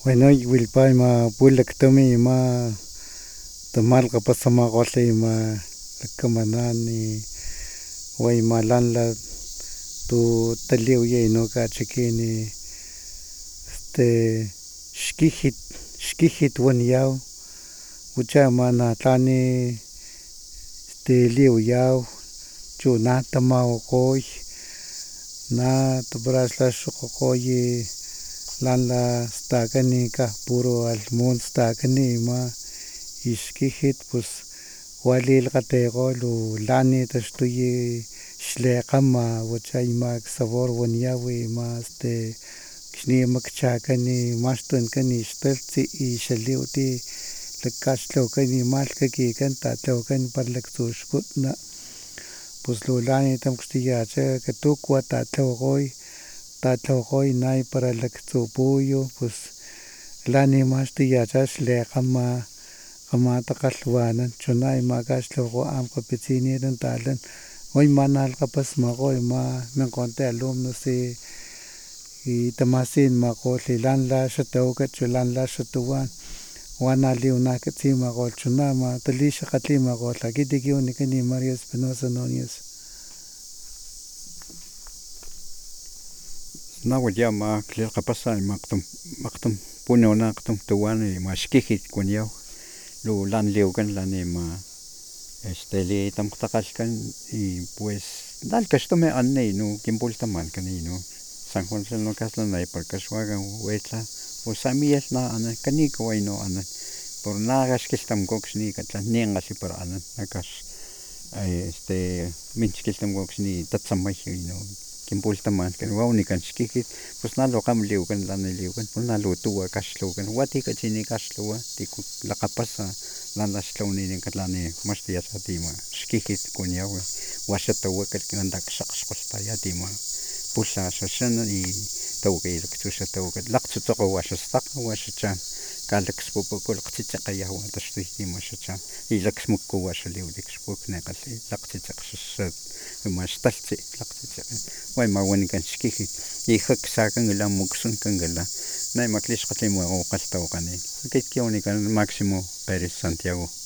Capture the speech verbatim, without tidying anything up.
Bueno, wilpay ma pulak tami ma tamal kapasama qolli ma lakamanani way ma lanla tu taliwye no ka chikini este xkijit xkijit wanyaw ucha ma na tlani este liwyaw chu na tamawqoy na tabraxla xoqoqoyi lanla stakani ka puro almon stakani ma ixkijit pues wali lqateqol u lani taxtuyi xlekgama wacha ima sabor wanyawi ma este xni makchakani maxtunkan ixtaltsi i xaliw ti kaxlhawakan ima lhkakikan tatlawakan para laktsu xkutna pus lulani tamkxtuyacha katuwa tatlawakgoy tatlawakgoy nay para laktsu puyo pues lani maxtuyacha xlekgama ama takgalhwanan chuna ima kaxlhawakgo ankgapitsinit talan way ma na lakgapasmakgoy ma minkgo alumnos i tamasinmakgolh lanla xa tawaka chu lanla xa tuwan wana liwanajkatsimakgolh chuna ama talixakgatlimakgolh akit kin wanikan Mario Espinosa Nuñez. Nawaya ma klilkgapasa makgtum makgtum punuwana akgtum tuwan ima xkijit kuaniyaw lu lan liwkan lan ima este litamkgtakgalhkan i pues lalhkaxtumi aney no kinpultamankan no San Juan Salnukaslanay para kaxwakan wetla pus amiyalh na anan kanikaway no anan por nakaxkilhtamku xni katlan ninkgalhi para anan nakax este minchkilhtamku xni tatsamay no kinpultamankan wa wanikan xkijit pus nalu kgama liwkan lan liwkan pus nalu tuwa kaxlhawakan wa ti katsini kaxlhawa tiku lakgapasa lanla xlhawanininkan lani maxtuyacha tima xkijit kuaniyaw wa xa tawaka lakxakgxkgolhpaya tima pulha xa xan i tawakaya laktsu xa tawaka lakgtsutsokgo wa xa stakg wa xa chan kalakspupuku lakgtsitsekgeya wa taxtuy tima xa chan i laksmuku wa xa liw likxpuk nekgalhi lakgtsitsekg xa ama xtalhtsi lakgtsitsekge wa ima wanikan xkijit i jak sakangala muksunkangala na ima klixkgatliwakgo kgalhtawakganin akit kin wanikan Maximo Perez Santiago.